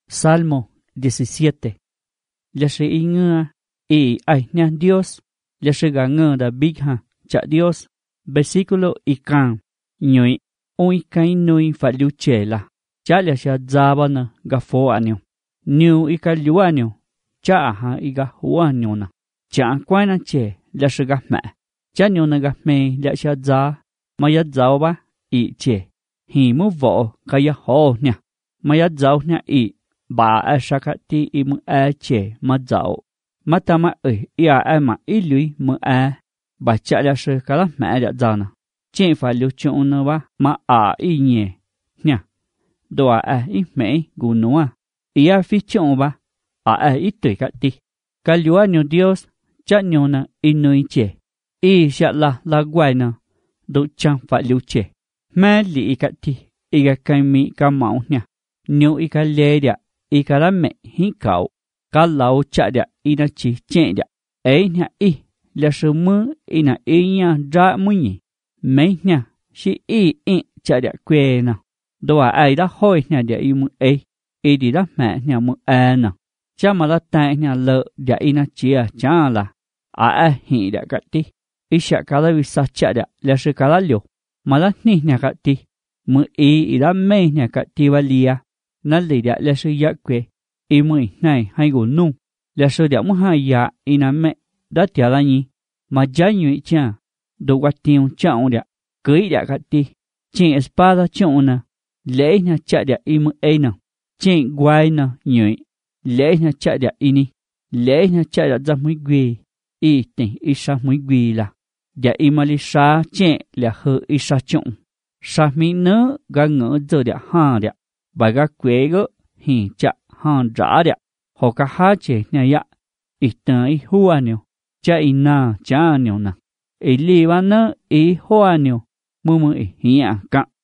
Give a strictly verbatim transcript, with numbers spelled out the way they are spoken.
Salmo diecisiete. Ya se inga y ay na Dios, ya se ganga da bigha cha Dios. Versículo ikan ñoi oi kai nui fa luchela. Cha ya sha zabana gafo anyo. New ika luanyo. Cha ha iga huanyo na. Cha kwana che ya se gahma. Cha nyo na gahme ya sha za. Maya zao ba i che. Hi mu vo kaya ho nya. Maya zao nya i. Ba a shakati i mu a che ma zao. Matama e ia a ma i lui mu a. Ba cha la se kala ma ya zana. Chen fa lu chun na ba ma a i nye. Nya. Do a i me gu noa. Ia fi chun ba. A a i tui ka ti. Ka lua nyo Dios. Cha nyo na i nui che. I sha la la guai na. Do chan fa lu che. Ma li i ka ti. I ka kai mi ka mau nya. Nyo i ka le dia. I ka la me hi kau. Ka lau cha dia i na chi chen dia. E nya i. La su mu i na i nya dra mu nyi. Me nya si i i cha dia kwe na. Doa ai da hoi nya dia i mu e. I di da me nya mu e na. Cha ma la ta nya le dia i na chia cha la. A a hi dia ka ti. I sha ka la vi sa cha dia. La su ka la liu. Ma la ni nya ka ti. Mu i i da me nya ka ti wa lia. Na li dia la su ya kwe. I mu i nai hai gu nu. La su dia mu hai ya i na me. Da tia la nyi. Ma ja nyu i cha. Do wa tiong cha un dia. Kui dia ka ti. Chen espada cha un na. Le na cha dia i mu e na. Chen guai na nyu i. Le na cha dia i ni. Le na cha dia za mui gui. I ten i sa mui gui la. Dia i ma li sa chen la he i sa chung. Sa mi ne ga nge zo dia ha dia. Ba ga kwe go hi cha ha ra dia. Ho ka ha che nya ya. I ten i hua nyo. Cha i na cha nyo na. I li wa na i hoa nyo. Mu mu i hi a ka.